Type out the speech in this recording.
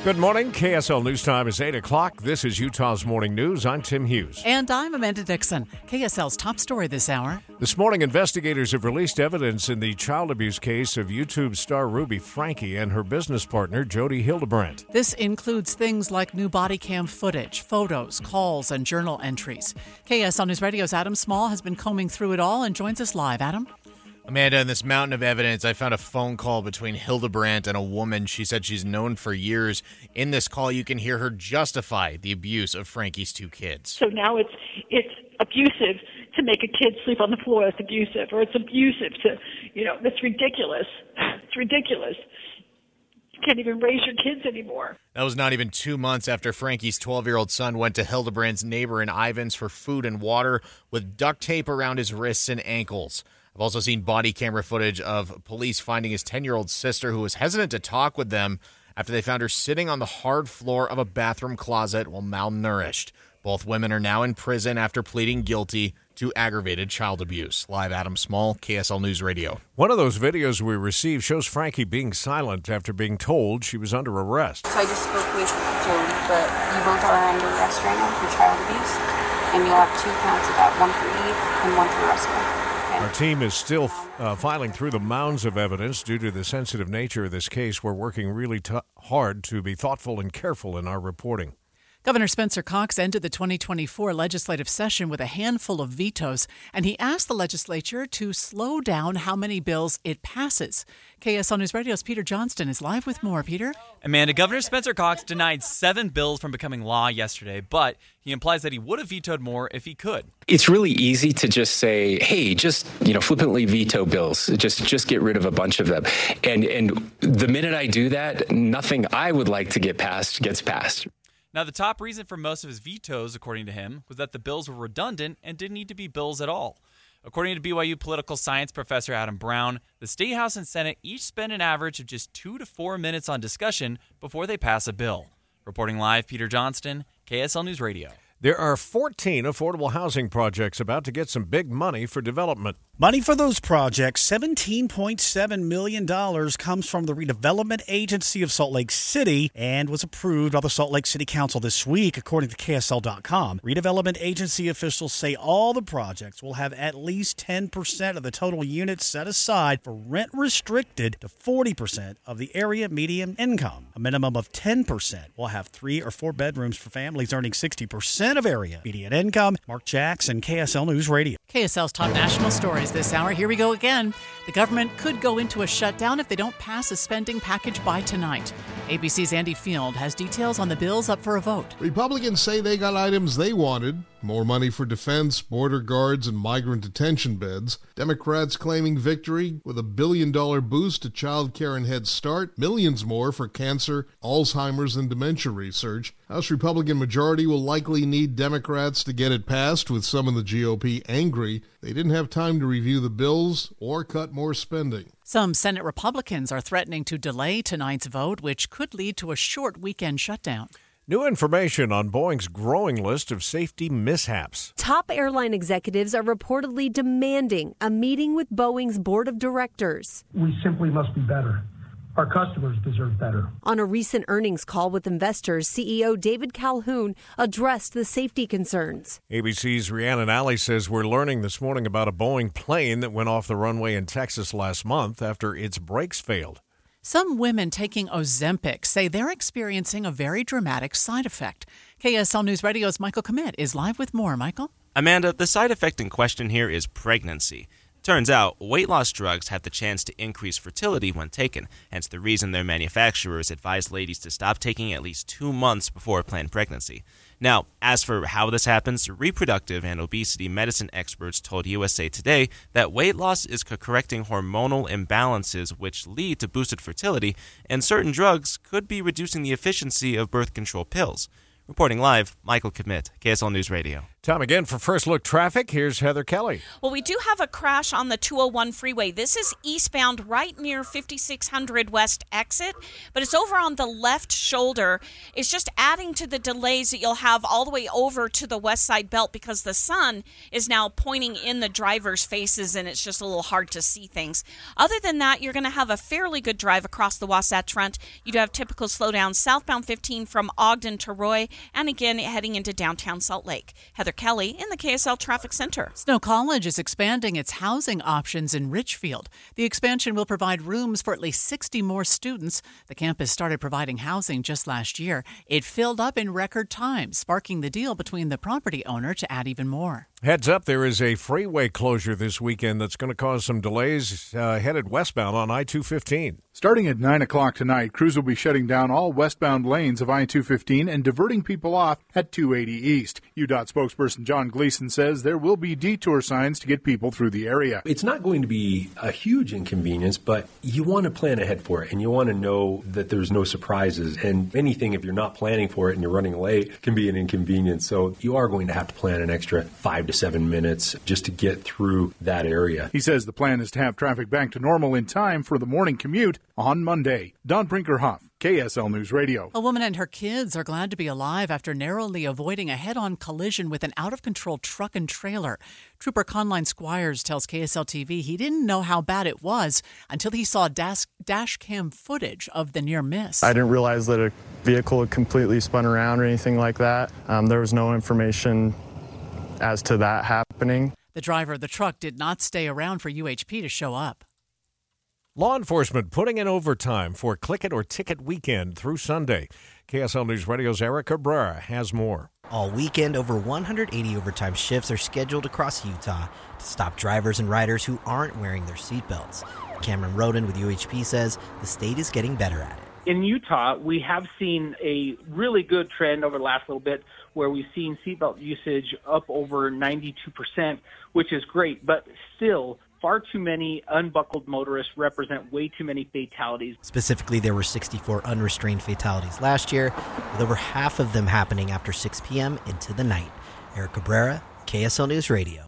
Good morning. KSL News Time is 8 o'clock. This is Utah's Morning News. I'm Tim Hughes. And I'm Amanda Dixon. KSL's top story this hour. This morning, investigators have released evidence in the child abuse case of YouTube star Ruby Franke and her business partner, Jody Hildebrandt. This includes things like new body cam footage, photos, calls, and journal entries. KSL News Radio's Adam Small has been combing through it all and joins us live. Adam? Amanda, in this mountain of evidence, I found a phone call between Hildebrandt and a woman she said she's known for years. In this call, you can hear her justify the abuse of Franke's two kids. So now it's abusive to make a kid sleep on the floor. It's abusive. Or it's abusive to, that's ridiculous. It's ridiculous. You can't even raise your kids anymore. That was not even 2 months after Franke's 12-year-old son went to Hildebrandt's neighbor in Ivins for food and water with duct tape around his wrists and ankles. I've also seen body camera footage of police finding his 10-year-old sister who was hesitant to talk with them after they found her sitting on the hard floor of a bathroom closet while malnourished. Both women are now in prison after pleading guilty to aggravated child abuse. Live, Adam Small, KSL News Radio. One of those videos we received shows Franke being silent after being told she was under arrest. So I just spoke with Jody, but you both are under arrest right now for child abuse, and you'll have 2 counts of that, one for Eve and one for Russell. Our team is still filing through the mounds of evidence due to the sensitive nature of this case. We're working really hard to be thoughtful and careful in our reporting. Governor Spencer Cox ended the 2024 legislative session with a handful of vetoes, and he asked the legislature to slow down how many bills it passes. KSL News Radio's Peter Johnston is live with more. Peter? Amanda, Governor Spencer Cox denied 7 bills from becoming law yesterday, but he implies that he would have vetoed more if he could. It's really easy to just say, hey, just flippantly veto bills. Just get rid of a bunch of them. And the minute I do that, nothing I would like to get passed gets passed. Now, the top reason for most of his vetoes, according to him, was that the bills were redundant and didn't need to be bills at all. According to BYU political science professor Adam Brown, the State House and Senate each spend an average of just 2 to 4 minutes on discussion before they pass a bill. Reporting live, Peter Johnston, KSL News Radio. There are 14 affordable housing projects about to get some big money for development. Money for those projects, $17.7 million, comes from the Redevelopment Agency of Salt Lake City and was approved by the Salt Lake City Council this week, according to KSL.com. Redevelopment Agency officials say all the projects will have at least 10% of the total units set aside for rent restricted to 40% of the area median income. A minimum of 10% will have 3 or 4 bedrooms for families earning 60% of area median income. Mark Jackson, KSL News Radio. KSL's top national stories this hour. Here we go again. The government could go into a shutdown if they don't pass a spending package by tonight. ABC's Andy Field has details on the bills up for a vote. Republicans say they got items they wanted. More money for defense, border guards, and migrant detention beds. Democrats claiming victory with a $1 billion boost to child care and Head Start. Millions more for cancer, Alzheimer's, and dementia research. House Republican majority will likely need Democrats to get it passed, with some in the GOP angry they didn't have time to review the bills or cut more spending. Some Senate Republicans are threatening to delay tonight's vote, which could lead to a short weekend shutdown. New information on Boeing's growing list of safety mishaps. Top airline executives are reportedly demanding a meeting with Boeing's board of directors. We simply must be better. Our customers deserve better. On a recent earnings call with investors, CEO David Calhoun addressed the safety concerns. ABC's Rhiannon Alley says we're learning this morning about a Boeing plane that went off the runway in Texas last month after its brakes failed. Some women taking Ozempic say they're experiencing a very dramatic side effect. KSL News Radio's Michael Commit is live with more. Michael? Amanda, the side effect in question here is pregnancy. Turns out, weight loss drugs have the chance to increase fertility when taken, hence the reason their manufacturers advise ladies to stop taking at least 2 months before a planned pregnancy. Now, as for how this happens, reproductive and obesity medicine experts told USA Today that weight loss is correcting hormonal imbalances which lead to boosted fertility, and certain drugs could be reducing the efficiency of birth control pills. Reporting live, Michael Commit, KSL News Radio. Time again for First Look Traffic. Here's Heather Kelly. Well, we do have a crash on the 201 freeway. This is eastbound right near 5600 West exit, but it's over on the left shoulder. It's just adding to the delays that you'll have all the way over to the west side belt because the sun is now pointing in the driver's faces and it's just a little hard to see things. Other than that, you're going to have a fairly good drive across the Wasatch Front. You do have typical slowdowns southbound 15 from Ogden to Roy, and again heading into downtown Salt Lake. Heather Kelly in the KSL Traffic Center. Snow College is expanding its housing options in Richfield. The expansion will provide rooms for at least 60 more students. The campus started providing housing just last year. It filled up in record time, sparking the deal between the property owner to add even more. Heads up, there is a freeway closure this weekend that's going to cause some delays headed westbound on I-215. Starting at 9 o'clock tonight, crews will be shutting down all westbound lanes of I-215 and diverting people off at 280 East. UDOT spokesperson John Gleason says there will be detour signs to get people through the area. It's not going to be a huge inconvenience, but you want to plan ahead for it, and you want to know that there's no surprises. And anything, if you're not planning for it and you're running late, can be an inconvenience. So you are going to have to plan an extra 5 to 7 minutes just to get through that area. He says the plan is to have traffic back to normal in time for the morning commute on Monday. Don Brinkerhoff, KSL News Radio. A woman and her kids are glad to be alive after narrowly avoiding a head-on collision with an out-of-control truck and trailer. Trooper Conline Squires tells KSL TV he didn't know how bad it was until he saw dash cam footage of the near miss. I didn't realize that a vehicle had completely spun around or anything like that. There was no information as to that happening. The driver of the truck did not stay around for UHP to show up. Law enforcement putting in overtime for Click It or Ticket weekend through Sunday. KSL News Radio's Eric Cabrera has more. All weekend, over 180 overtime shifts are scheduled across Utah to stop drivers and riders who aren't wearing their seatbelts. Cameron Roden with UHP says the state is getting better at it. In Utah, we have seen a really good trend over the last little bit where we've seen seatbelt usage up over 92%, which is great, but still far too many unbuckled motorists represent way too many fatalities. Specifically, there were 64 unrestrained fatalities last year, with over half of them happening after 6 p.m. into the night. Eric Cabrera, KSL News Radio.